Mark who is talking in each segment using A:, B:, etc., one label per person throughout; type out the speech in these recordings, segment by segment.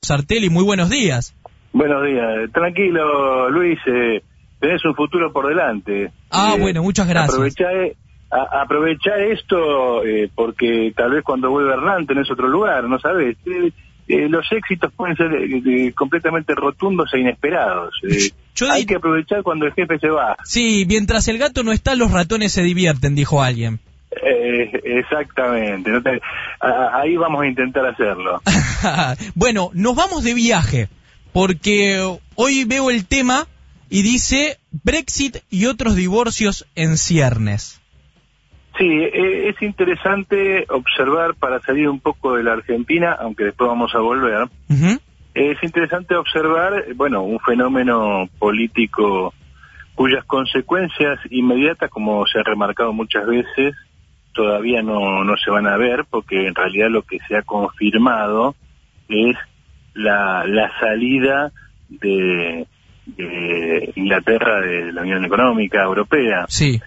A: Sartelli, muy buenos días.
B: Buenos días. Tranquilo, Luis, tenés un futuro por delante.
A: Bueno, muchas gracias.
B: Aprovechá esto porque tal vez cuando vuelva Hernán tenés otro lugar, ¿no sabés? Los éxitos pueden ser completamente rotundos e inesperados. Hay que aprovechar cuando el jefe se va.
A: Sí, mientras el gato no está, los ratones se divierten, dijo alguien.
B: Exactamente. Ahí vamos a intentar hacerlo.
A: Bueno, nos vamos de viaje, porque hoy veo el tema y dice Brexit y otros divorcios en ciernes.
B: Sí, es interesante observar, para salir un poco de la Argentina, aunque después vamos a volver, es interesante observar, bueno, un fenómeno político cuyas consecuencias inmediatas, como se ha remarcado muchas veces, todavía no se van a ver, porque en realidad lo que se ha confirmado es la salida de Inglaterra de la Unión Económica Europea.
A: Sí.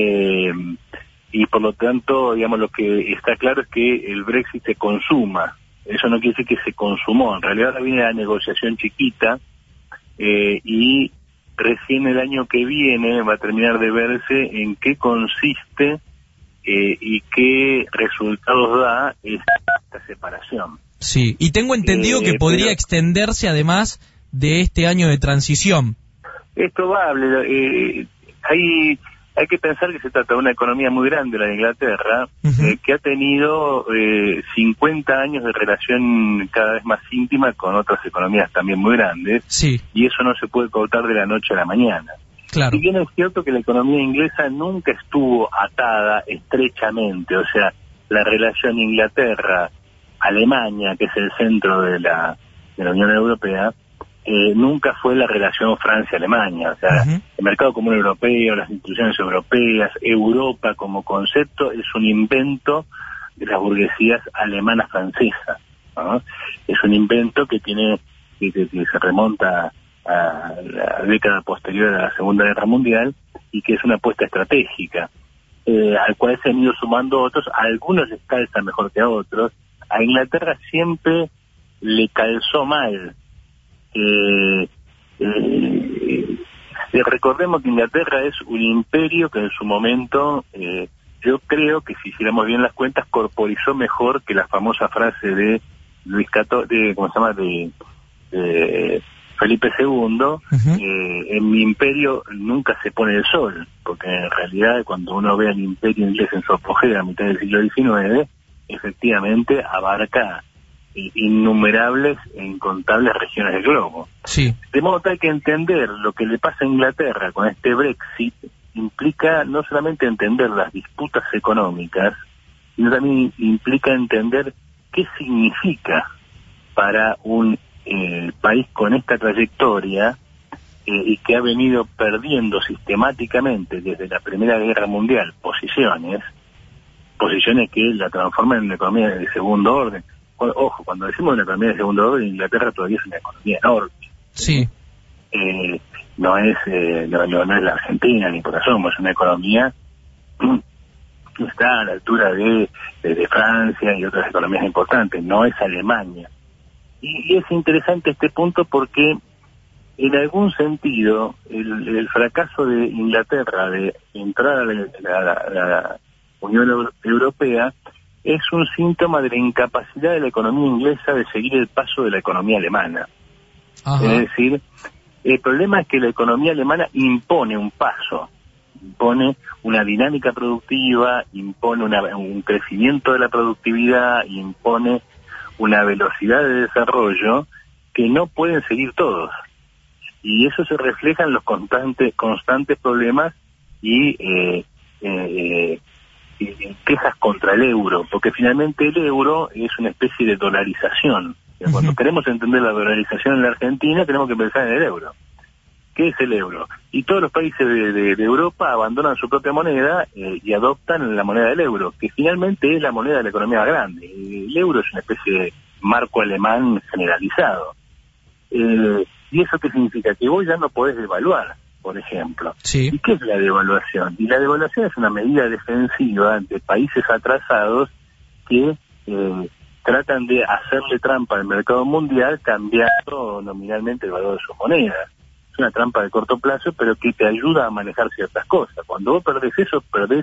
B: Y por lo tanto, digamos, lo que está claro es que el Brexit se consuma. Eso no quiere decir que se consumó. En realidad ahora viene la negociación chiquita y recién el año que viene va a terminar de verse en qué consiste y qué resultados da esta separación.
A: Sí, y tengo entendido que podría extenderse además de este año de transición.
B: Es probable. Hay que pensar que se trata de una economía muy grande, la de Inglaterra, que ha tenido 50 años de relación cada vez más íntima con otras economías también muy grandes,
A: sí.
B: Y eso no se puede cortar de la noche a la mañana.
A: Claro.
B: Si bien es cierto que la economía inglesa nunca estuvo atada estrechamente, o sea, la relación Inglaterra-Alemania, que es el centro de la Unión Europea, nunca fue la relación Francia-Alemania. O sea, el mercado común europeo, las instituciones europeas, Europa como concepto es un invento de las burguesías alemanas francesas, ¿no? Es un invento que se remonta a la década posterior a la Segunda Guerra Mundial y que es una apuesta estratégica, al cual se han ido sumando otros. A algunos les calza mejor que a otros. A Inglaterra siempre le calzó mal. Recordemos que Inglaterra es un imperio que en su momento, yo creo que si hiciéramos bien las cuentas, corporizó mejor que la famosa frase de Luis XIV, de Felipe II, en mi imperio nunca se pone el sol, porque en realidad cuando uno ve al imperio inglés en su apogeo a mitad del siglo XIX, efectivamente abarca innumerables e incontables regiones del globo.
A: Sí.
B: De modo tal que entender lo que le pasa a Inglaterra con este Brexit implica no solamente entender las disputas económicas, sino también implica entender qué significa para un país con esta trayectoria y que ha venido perdiendo sistemáticamente desde la Primera Guerra Mundial posiciones que la transforman en una economía de segundo orden. Ojo, cuando decimos una economía de segundo orden, Inglaterra todavía es una economía enorme.
A: Sí.
B: No es la Argentina ni por asomo, es una economía que está a la altura de Francia y otras economías importantes, no es Alemania. Y es interesante este punto porque en algún sentido el fracaso de Inglaterra de entrar a la Unión Europea es un síntoma de la incapacidad de la economía inglesa de seguir el paso de la economía alemana.
A: Ajá.
B: Es decir, el problema es que la economía alemana impone un paso, impone una dinámica productiva, impone un crecimiento de la productividad, impone una velocidad de desarrollo que no pueden seguir todos. Y eso se refleja en los constantes problemas y quejas contra el euro, porque finalmente el euro es una especie de dolarización. Cuando queremos entender la dolarización en la Argentina, tenemos que pensar en el euro. ¿Qué es el euro? Y todos los países de Europa abandonan su propia moneda y adoptan la moneda del euro, que finalmente es la moneda de la economía más grande. El euro es una especie de marco alemán generalizado. ¿Y eso qué significa? Que vos ya no podés devaluar, por ejemplo.
A: Sí.
B: ¿Y qué es la devaluación? Y la devaluación es una medida defensiva ante países atrasados que tratan de hacerle trampa al mercado mundial cambiando nominalmente el valor de sus monedas. Es una trampa de corto plazo, pero que te ayuda a manejar ciertas cosas. Cuando vos perdés eso, perdés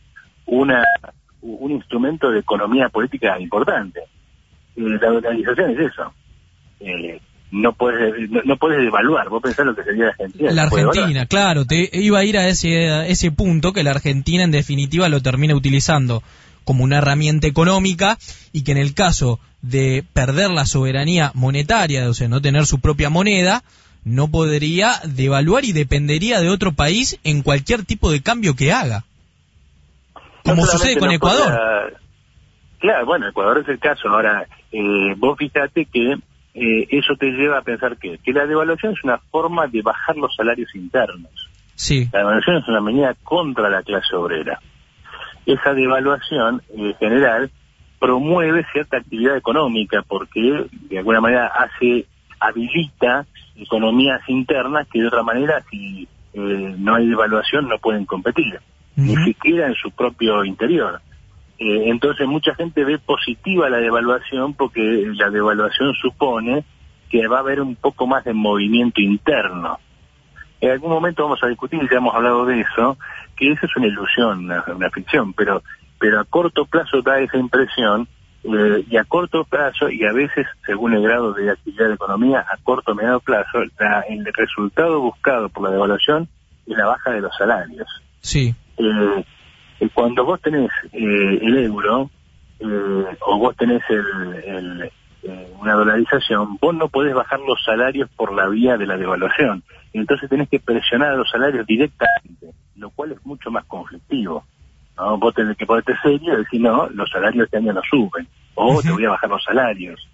B: un instrumento de economía política importante. La dolarización es eso. No puedes devaluar. Vos pensás lo que sería la Argentina.
A: La Argentina, claro, te iba a ir a ese punto, que la Argentina en definitiva lo termina utilizando como una herramienta económica, y que en el caso de perder la soberanía monetaria, o sea, no tener su propia moneda, no podría devaluar y dependería de otro país en cualquier tipo de cambio que haga. Como sucede con Ecuador.
B: Claro, bueno, Ecuador es el caso. Ahora, vos fíjate que eso te lleva a pensar que la devaluación es una forma de bajar los salarios internos.
A: Sí.
B: La devaluación es una medida contra la clase obrera. Esa devaluación en general promueve cierta actividad económica porque de alguna manera habilita economías internas que de otra manera, si no hay devaluación, no pueden competir, ni siquiera en su propio interior. Entonces mucha gente ve positiva la devaluación porque la devaluación supone que va a haber un poco más de movimiento interno. En algún momento vamos a discutir, ya hemos hablado de eso, que eso es una ilusión, una ficción, pero a corto plazo da esa impresión, y a corto plazo, y a veces según el grado de actividad de economía, a corto o mediano plazo, el resultado buscado por la devaluación es la baja de los salarios.
A: Sí.
B: Cuando vos tenés el euro, o vos tenés una dolarización, vos no podés bajar los salarios por la vía de la devaluación. Entonces tenés que presionar a los salarios directamente, lo cual es mucho más conflictivo, ¿no? Vos tenés que ponerte serio y decir, no, los salarios este año no suben, o te voy a bajar los salarios.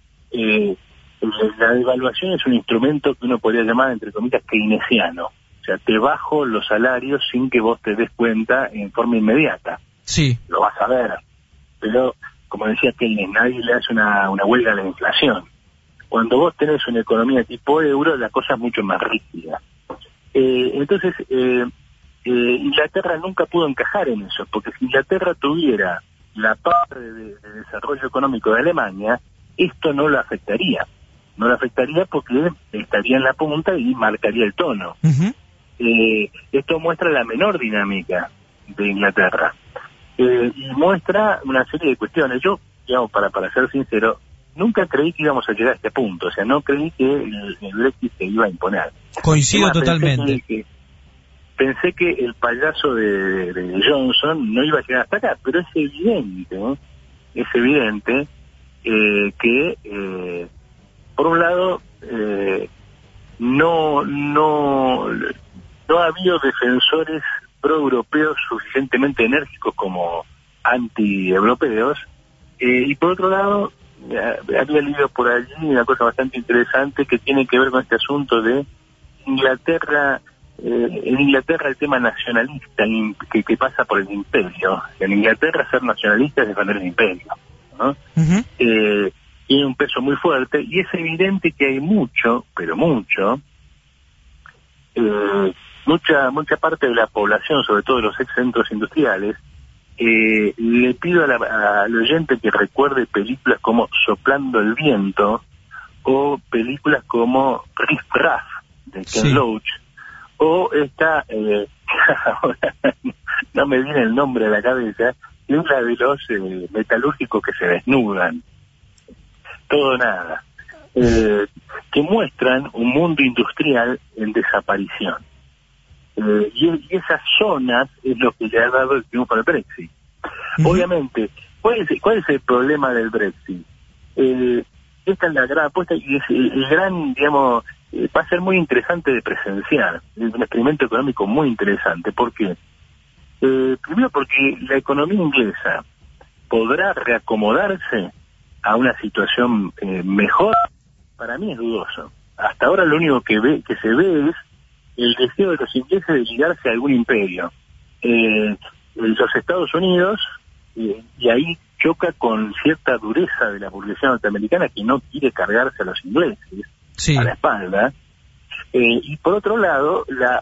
B: La devaluación es un instrumento que uno podría llamar, entre comillas, keynesiano. O sea, te bajo los salarios sin que vos te des cuenta en forma inmediata.
A: Sí.
B: Lo vas a ver. Pero, como decía Keynes, nadie le hace una huelga a la inflación. Cuando vos tenés una economía tipo euro, la cosa es mucho más rígida. Entonces, Inglaterra nunca pudo encajar en eso, porque si Inglaterra tuviera la parte de desarrollo económico de Alemania, esto no lo afectaría. No lo afectaría porque estaría en la punta y marcaría el tono. Esto muestra la menor dinámica de Inglaterra. Y muestra una serie de cuestiones. Yo, digamos, para ser sincero, nunca creí que íbamos a llegar a este punto. O sea, no creí que el Brexit se iba a imponer.
A: Coincido totalmente.
B: Pensé que el payaso de Johnson no iba a llegar hasta acá, pero es evidente que por un lado no ha habido defensores pro-europeos suficientemente enérgicos como anti-europeos, y por otro lado había leído por allí una cosa bastante interesante que tiene que ver con este asunto de Inglaterra. En Inglaterra el tema nacionalista que pasa por el imperio. En Inglaterra ser nacionalista es defender el imperio, ¿no? Tiene un peso muy fuerte y es evidente que hay mucha parte de la población, sobre todo de los ex-centros industriales. Le pido al oyente que recuerde películas como Soplando el viento o películas como Riff Raff de Ken Loach, o esta, no me viene el nombre a la cabeza, es la de los metalúrgicos que se desnudan, todo nada, que muestran un mundo industrial en desaparición. Y esas zonas es lo que le ha dado el triunfo al Brexit. Obviamente, ¿cuál es el problema del Brexit? Esta es la gran apuesta y es el gran, digamos, va a ser muy interesante de presenciar, es un experimento económico muy interesante. ¿Por qué? Primero porque la economía inglesa podrá reacomodarse a una situación mejor. Para mí es dudoso. Hasta ahora lo único que se ve es el deseo de los ingleses de ligarse a algún imperio. Los Estados Unidos, y ahí choca con cierta dureza de la burguesía norteamericana que no quiere cargarse a los ingleses a la espalda, y por otro lado la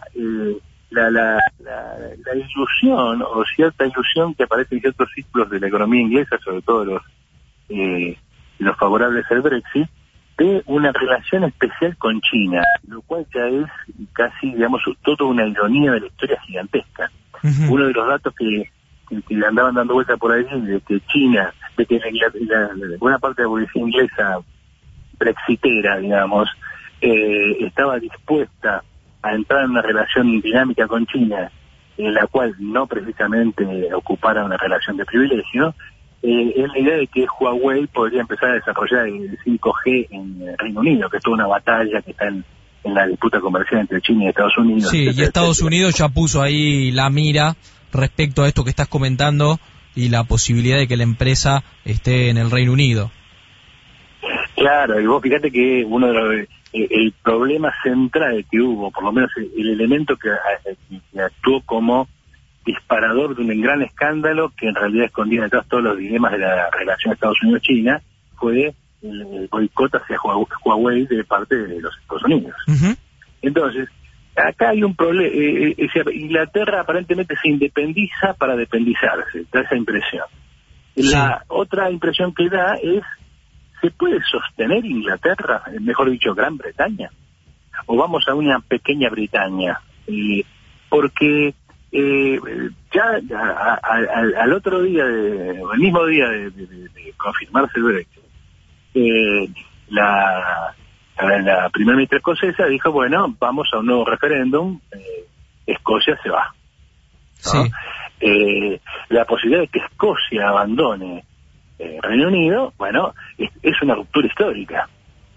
B: ilusión o cierta ilusión que aparece en ciertos círculos de la economía inglesa, sobre todo los los favorables al Brexit, de una relación especial con China, lo cual ya es casi, digamos, toda una ironía de la historia gigantesca. Uno de los datos que andaban dando vuelta por ahí, de que China, de que la buena parte de la burguesía inglesa brexitera, digamos, estaba dispuesta a entrar en una relación dinámica con China, en la cual no precisamente ocupara una relación de privilegio, es la idea de que Huawei podría empezar a desarrollar el 5G en el Reino Unido, que es toda una batalla que está en la disputa comercial entre China y Estados Unidos.
A: Sí, y Estados Unidos ya puso ahí la mira respecto a esto que estás comentando y la posibilidad de que la empresa esté en el Reino Unido.
B: Claro, y vos fíjate que el problema central que hubo, por lo menos el elemento que actuó como disparador de un gran escándalo que en realidad escondía detrás todos los dilemas de la relación Estados Unidos-China, fue el boicot hacia Huawei de parte de los Estados Unidos. Entonces, acá hay un problema. Inglaterra aparentemente se independiza para dependizarse, da esa impresión. La otra impresión que da es, ¿se puede sostener Inglaterra, mejor dicho, Gran Bretaña? ¿O vamos a una pequeña Bretaña? Porque ya al otro día, el mismo día de confirmarse el Brexit, la primera ministra escocesa dijo, bueno, vamos a un nuevo referéndum, Escocia se va, ¿no? Sí. La posibilidad de que Escocia abandone Reino Unido, bueno, es una ruptura histórica,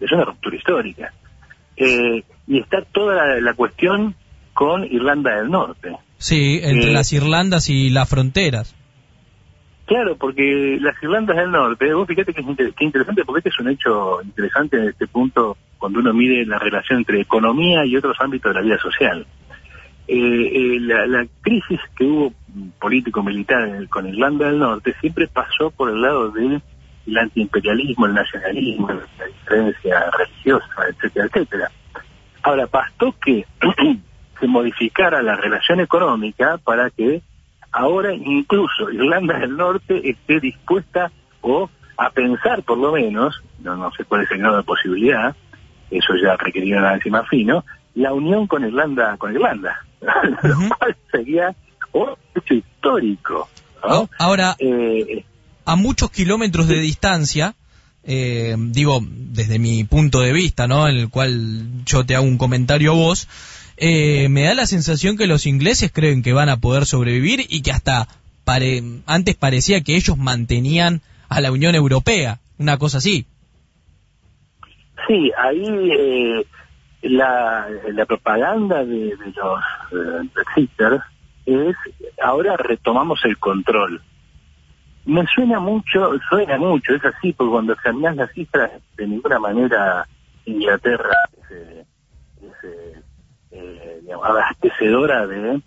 B: y está toda la cuestión con Irlanda del Norte.
A: Sí, entre las Irlandas y las fronteras.
B: Claro, porque las Irlandas del Norte, vos fíjate que es interesante, porque este es un hecho interesante en este punto cuando uno mide la relación entre economía y otros ámbitos de la vida social. La crisis que hubo político-militar con Irlanda del Norte siempre pasó por el lado del antiimperialismo, el nacionalismo, la diferencia religiosa, etcétera, etcétera. Ahora, bastó que se modificara la relación económica para que ahora incluso Irlanda del Norte esté dispuesta a pensar, por lo menos, no sé cuál es el grado de posibilidad, eso ya requeriría un análisis más fino, la unión con Irlanda, lo cual sería un hecho histórico, ¿no?
A: Ahora, a muchos kilómetros de distancia, digo, desde mi punto de vista, ¿no?, en el cual yo te hago un comentario a vos, me da la sensación que los ingleses creen que van a poder sobrevivir y que hasta antes parecía que ellos mantenían a la Unión Europea, una cosa así.
B: Sí, ahí la propaganda de los Brexiters es, ahora retomamos el control. Me suena mucho, es así, porque cuando examinas las cifras, de ninguna manera Inglaterra digamos, abastecedora de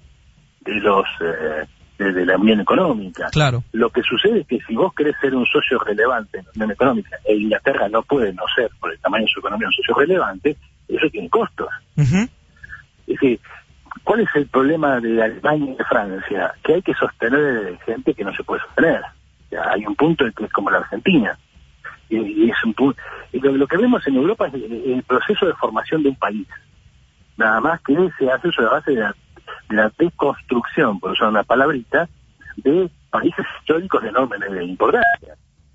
B: la Unión Económica.
A: Claro. Lo
B: que sucede es que si vos querés ser un socio relevante en la Unión Económica, e Inglaterra no puede no ser, por el tamaño de su economía, un socio relevante, eso tiene costos. Es decir, ¿cuál es el problema de Alemania y de Francia? Que hay que sostener gente que no se puede sostener. O sea, hay un punto en que es como la Argentina. Y es un punto. Lo que vemos en Europa es el proceso de formación de un país. Nada más que se hace sobre la base de la deconstrucción, por usar una palabrita, de países históricos de enorme importancia.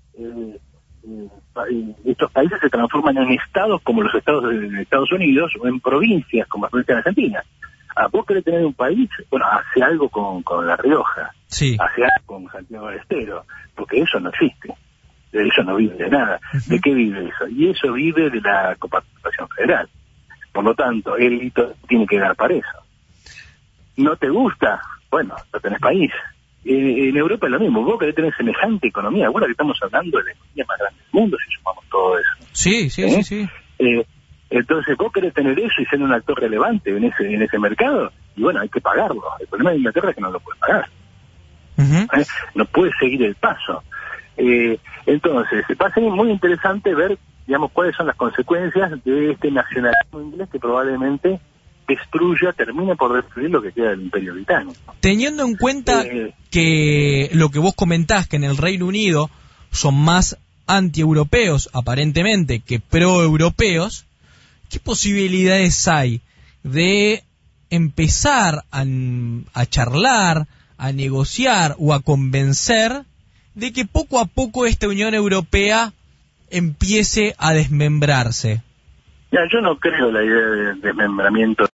B: Estos países se transforman en estados como los estados de Estados Unidos o en provincias como la provincia de Argentina. Vos querés tener un país, bueno, hace algo con La Rioja,
A: sí,
B: hace algo con Santiago del Estero, porque eso no existe, eso no vive de nada. ¿De qué vive eso? Y eso vive de la coparticipación federal. Por lo tanto, el hito tiene que dar para eso. ¿No te gusta? Bueno, no tenés país. En Europa es lo mismo. Vos querés tener semejante economía. Ahora que estamos hablando de la economía más grande del mundo, si sumamos todo eso.
A: Sí.
B: Entonces, vos querés tener eso y ser un actor relevante en ese mercado, y bueno, hay que pagarlo. El problema de Inglaterra es que no lo puede pagar. No puede seguir el paso. Entonces, va a ser muy interesante ver, digamos, cuáles son las consecuencias de este nacionalismo inglés que probablemente termine por destruir lo que queda del Imperio Británico.
A: Teniendo en cuenta que lo que vos comentás, que en el Reino Unido son más anti-europeos, aparentemente, que pro-europeos, ¿qué posibilidades hay de empezar a charlar, a negociar o a convencer de que poco a poco esta Unión Europea empiece a desmembrarse?
B: Ya, yo no creo la idea de desmembramiento